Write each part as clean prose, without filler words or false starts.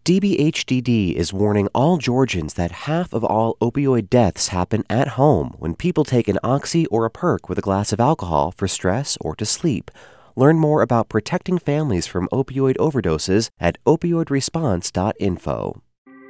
DBHDD is warning all Georgians that half of all opioid deaths happen at home when people take an Oxy or a Perk with a glass of alcohol for stress or to sleep. Learn more about protecting families from opioid overdoses at opioidresponse.info.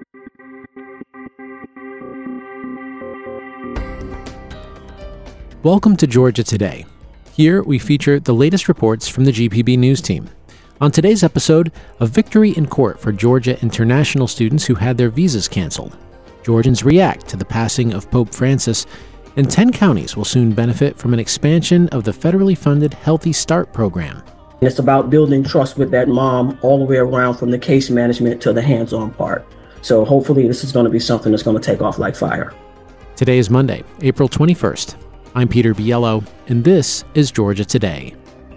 Welcome to Georgia Today. Here we feature the latest reports from the GPB News team. On today's episode, a victory in court for Georgia international students who had their visas canceled. Georgians react to the passing of Pope Francis, and 10 counties will soon benefit from an expansion of the federally funded Healthy Start program. It's about building trust with that mom all the way around from the case management to the hands-on part. So hopefully this is going to be something that's going to take off like fire. Today is Monday, April 21st. I'm Peter Biello, and this is Georgia Today.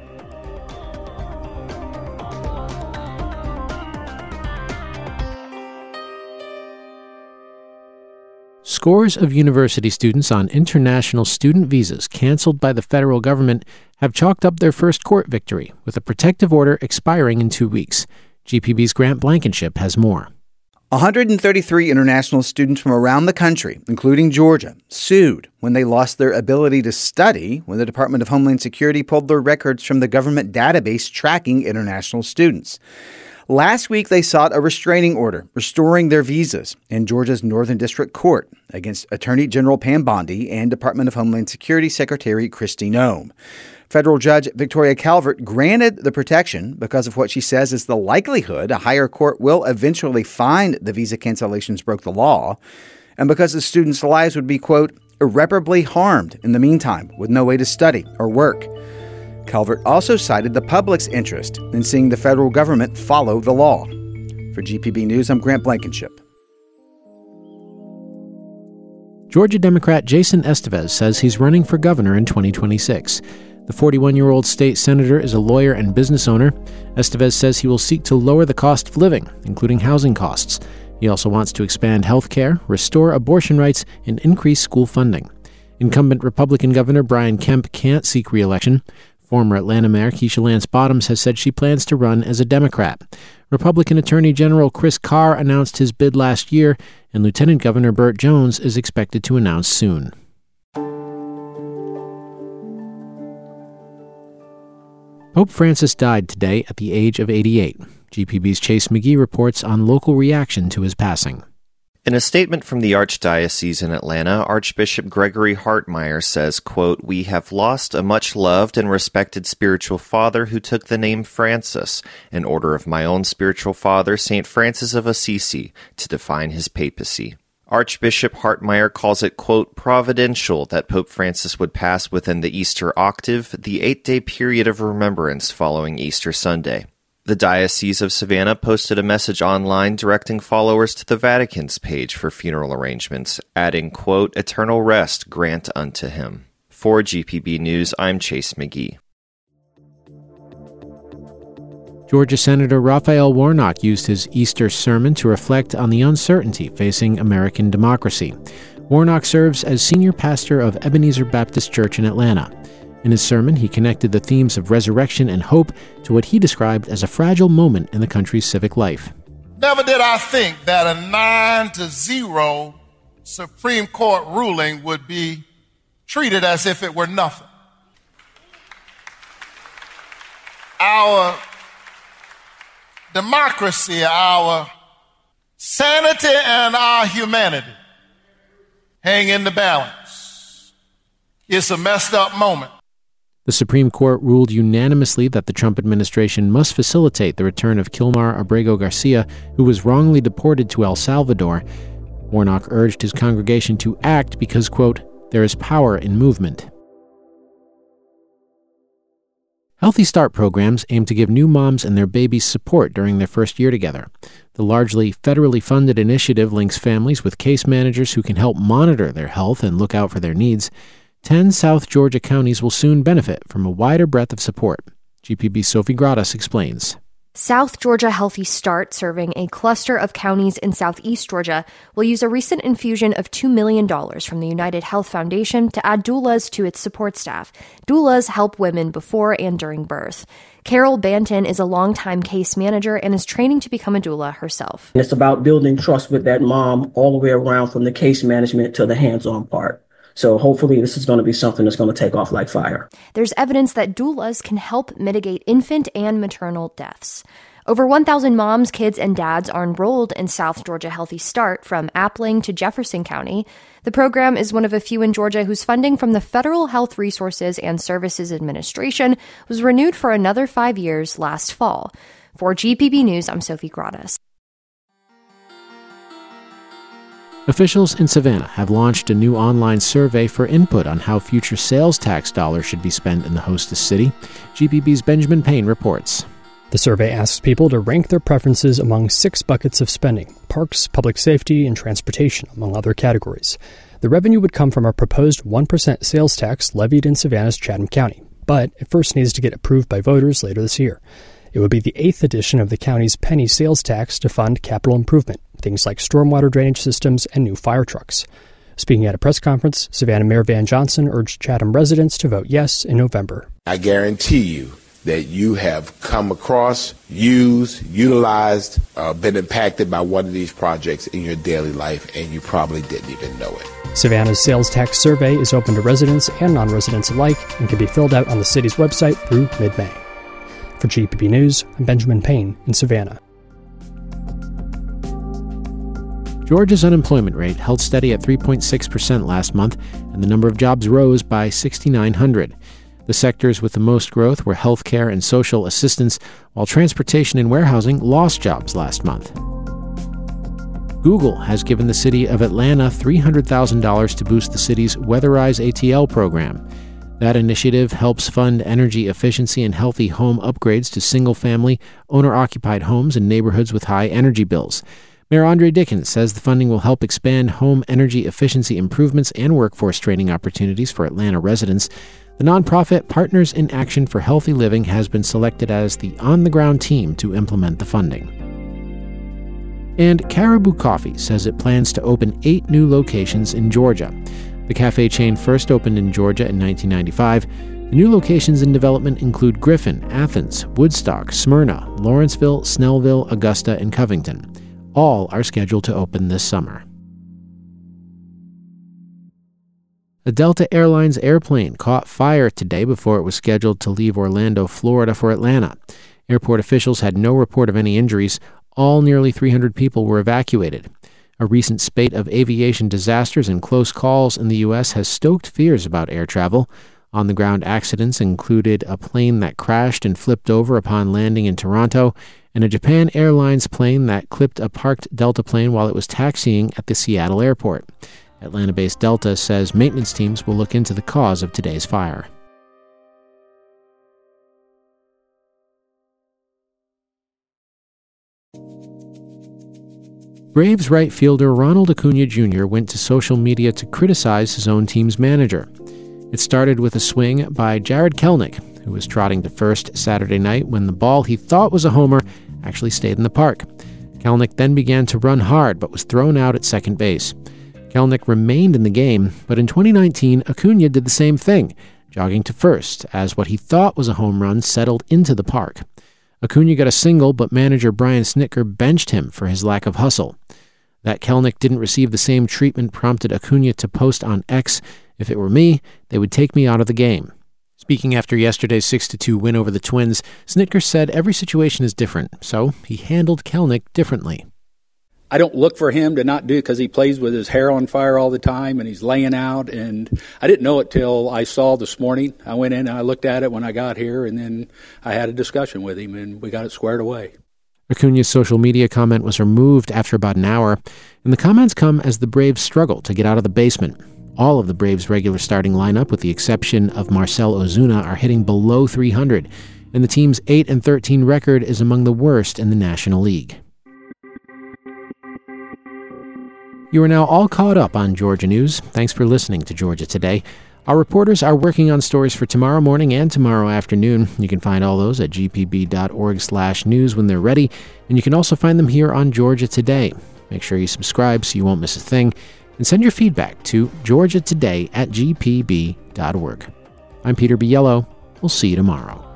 Scores of university students on international student visas canceled by the federal government have chalked up their first court victory, with a protective order expiring in 2 weeks. GPB's Grant Blankenship has more. 133 international students from around the country, including Georgia, sued when they lost their ability to study when the Department of Homeland Security pulled their records from the government database tracking international students. Last week, they sought a restraining order restoring their visas in Georgia's Northern District Court against Attorney General Pam Bondi and Department of Homeland Security Secretary Kristi Noem. Federal Judge Victoria Calvert granted the protection because of what she says is the likelihood a higher court will eventually find the visa cancellations broke the law, and because the students' lives would be, quote, irreparably harmed in the meantime with no way to study or work. Calvert also cited the public's interest in seeing the federal government follow the law. For GPB News, I'm Grant Blankenship. Georgia Democrat Jason Estevez says he's running for governor in 2026. The 41-year-old state senator is a lawyer and business owner. Estevez says he will seek to lower the cost of living, including housing costs. He also wants to expand health care, restore abortion rights, and increase school funding. Incumbent Republican Governor Brian Kemp can't seek re-election. Former Atlanta Mayor Keisha Lance Bottoms has said she plans to run as a Democrat. Republican Attorney General Chris Carr announced his bid last year, and Lieutenant Governor Burt Jones is expected to announce soon. Pope Francis died today at the age of 88. GPB's Chase McGee reports on local reaction to his passing. In a statement from the Archdiocese in Atlanta, Archbishop Gregory Hartmeyer says, quote, "We have lost a much-loved and respected spiritual father who took the name Francis, in order of my own spiritual father, St. Francis of Assisi, to define his papacy." Archbishop Hartmeyer calls it, quote, "providential that Pope Francis would pass within the Easter octave, the 8-day period of remembrance following Easter Sunday." The Diocese of Savannah posted a message online directing followers to the Vatican's page for funeral arrangements, adding, quote, "eternal rest grant unto him." For GPB News, I'm Chase McGee. Georgia Senator Raphael Warnock used his Easter sermon to reflect on the uncertainty facing American democracy. Warnock serves as senior pastor of Ebenezer Baptist Church in Atlanta. In his sermon, he connected the themes of resurrection and hope to what he described as a fragile moment in the country's civic life. Never did I think that a 9-0 Supreme Court ruling would be treated as if it were nothing. Our democracy, our sanity, and our humanity hang in the balance. It's a messed up moment. The Supreme Court ruled unanimously that the Trump administration must facilitate the return of Kilmar Abrego Garcia, who was wrongly deported to El Salvador. Warnock urged his congregation to act because, quote, "there is power in movement." Healthy Start programs aim to give new moms and their babies support during their first year together. The largely federally funded initiative links families with case managers who can help monitor their health and look out for their needs. 10 South Georgia counties will soon benefit from a wider breadth of support. GPB's Sophie Gradas explains. South Georgia Healthy Start, serving a cluster of counties in southeast Georgia, will use a recent infusion of $2 million from the United Health Foundation to add doulas to its support staff. Doulas help women before and during birth. Carol Banton is a longtime case manager and is training to become a doula herself. It's about building trust with that mom all the way around, from the case management to the hands-on part. So hopefully this is going to be something that's going to take off like fire. There's evidence that doulas can help mitigate infant and maternal deaths. Over 1,000 moms, kids, and dads are enrolled in South Georgia Healthy Start from Appling to Jefferson County. The program is one of a few in Georgia whose funding from the Federal Health Resources and Services Administration was renewed for another 5 years last fall. For GPB News, I'm Sophie Gradas. Officials in Savannah have launched a new online survey for input on how future sales tax dollars should be spent in the hostess city. GPB's Benjamin Payne reports. The survey asks people to rank their preferences among 6 buckets of spending: parks, public safety, and transportation, among other categories. The revenue would come from a proposed 1% sales tax levied in Savannah's Chatham County, but it first needs to get approved by voters later this year. It would be the 8th edition of the county's penny sales tax to fund capital improvement, things like stormwater drainage systems and new fire trucks. Speaking at a press conference, Savannah Mayor Van Johnson urged Chatham residents to vote yes in November. I guarantee you that you have come across, used, utilized, been impacted by one of these projects in your daily life, and you probably didn't even know it. Savannah's sales tax survey is open to residents and non-residents alike and can be filled out on the city's website through mid-May. For GPB News, I'm Benjamin Payne in Savannah. Georgia's unemployment rate held steady at 3.6% last month, and the number of jobs rose by 6,900. The sectors with the most growth were healthcare and social assistance, while transportation and warehousing lost jobs last month. Google has given the city of Atlanta $300,000 to boost the city's Weatherize ATL program. That initiative helps fund energy efficiency and healthy home upgrades to single-family, owner-occupied homes in neighborhoods with high energy bills. Mayor Andre Dickens says the funding will help expand home energy efficiency improvements and workforce training opportunities for Atlanta residents. The nonprofit Partners in Action for Healthy Living has been selected as the on-the-ground team to implement the funding. And Caribou Coffee says it plans to open 8 new locations in Georgia. The cafe chain first opened in Georgia in 1995. The new locations in development include Griffin, Athens, Woodstock, Smyrna, Lawrenceville, Snellville, Augusta, and Covington. All are scheduled to open this summer. A Delta Airlines airplane caught fire today before it was scheduled to leave Orlando, Florida for Atlanta. Airport officials had no report of any injuries. All nearly 300 people were evacuated. A recent spate of aviation disasters and close calls in the U.S. has stoked fears about air travel. On-the-ground accidents included a plane that crashed and flipped over upon landing in Toronto, and a Japan Airlines plane that clipped a parked Delta plane while it was taxiing at the Seattle airport. Atlanta-based Delta says maintenance teams will look into the cause of today's fire. Braves right fielder Ronald Acuna Jr. went to social media to criticize his own team's manager. It started with a swing by Jarred Kelenic, who was trotting to first Saturday night when the ball he thought was a homer actually stayed in the park. Kelenic then began to run hard but was thrown out at second base. Kelenic remained in the game, but in 2019, Acuna did the same thing, jogging to first as what he thought was a home run settled into the park. Acuna got a single, but manager Brian Snitker benched him for his lack of hustle. That Kelenic didn't receive the same treatment prompted Acuna to post on X, "If it were me, they would take me out of the game." Speaking after yesterday's 6-2 win over the Twins, Snitker said every situation is different, so he handled Kelenic differently. I don't look for him to not do it because he plays with his hair on fire all the time and he's laying out. And I didn't know it till I saw this morning. I went in and I looked at it when I got here, and then I had a discussion with him and we got it squared away. Acuna's social media comment was removed after about an hour, and the comments come as the Braves struggle to get out of the basement. All of the Braves' regular starting lineup, with the exception of Marcell Ozuna, are hitting below 300, and the team's 8-13 record is among the worst in the National League. You are now all caught up on Georgia news. Thanks for listening to Georgia Today. Our reporters are working on stories for tomorrow morning and tomorrow afternoon. You can find all those at gpb.org/news when they're ready, and you can also find them here on Georgia Today. Make sure you subscribe so you won't miss a thing, and send your feedback to georgiatoday@gpb.org. I'm Peter Biello. We'll see you tomorrow.